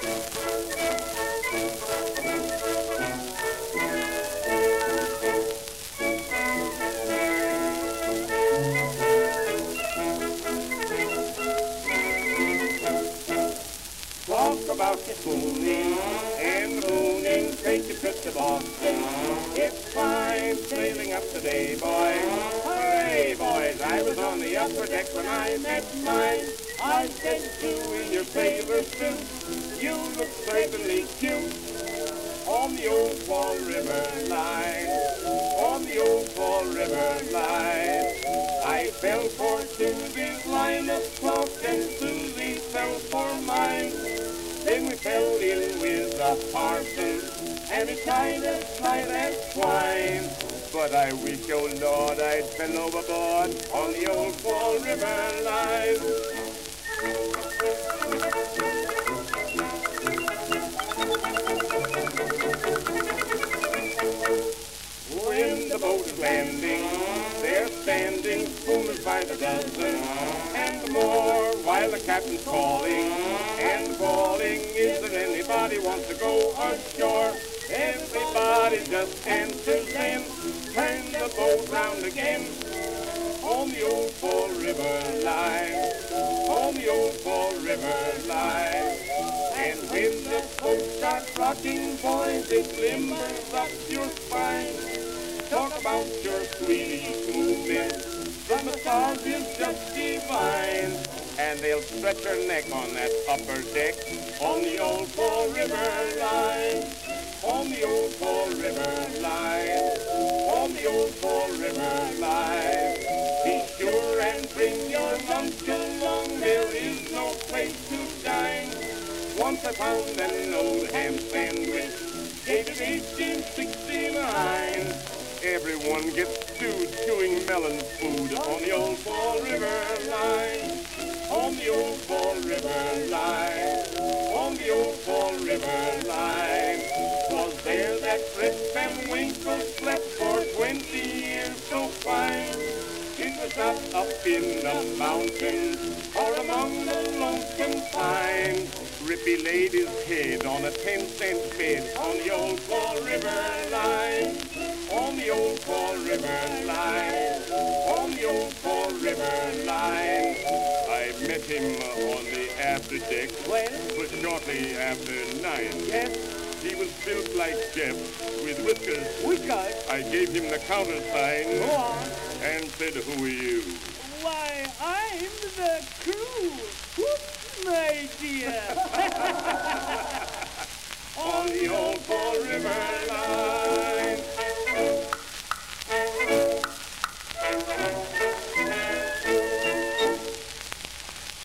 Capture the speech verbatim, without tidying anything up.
Talk about the spooning and the mooning, take your trip to Boston. It's fine sailing up today, boys. Hooray, boys! I was on the upper deck when I met mine. I said, "You in your sailor suit, you look certainly cute." On the old Fall River line, on the old Fall River line, I fell for Susie's line of talk, and Susie fell for mine. Then we fell in with the parson, and we tied us tight as twine. But I wish, oh Lord, I'd fell overboard on the old Fall River line. When the boat is landing, they're standing schooners by the dozen, and more while the captain's calling, and calling, is there anybody wants to go ashore? Everybody just answers them, turn the boat round again, on the old Fall River line, on the old Fall River line. And when the boat starts rocking, boys, it limbers up your spine. Talk about your Swedish movement, the massage is just divine. And they'll stretch her neck on that upper deck, on the old Fall River line, on the old Fall River line, on the old Fall River line. Be sure and bring your lunch along, there is no place to dine. Once I found an old ham sandwich, dated eighteen sixty-nine. Everyone gets stewed chewing melon food on the old Fall River line, on the old Fall River line, on the old Fall River line. Was there that Fred Van Winkle slept for twenty years so fine? It was not up in the mountains or among the lonesome pines. Rippy laid his head on a ten-cent bed on the old Fall River line, on the old Fall River line, on the old Fall River line. I met him on the after deck, well, but shortly after nine. Yes. He was built like Jeff, with whiskers. Whiskers? I gave him the countersign. Go on. And said, "Who are you?" Why, I'm the crew.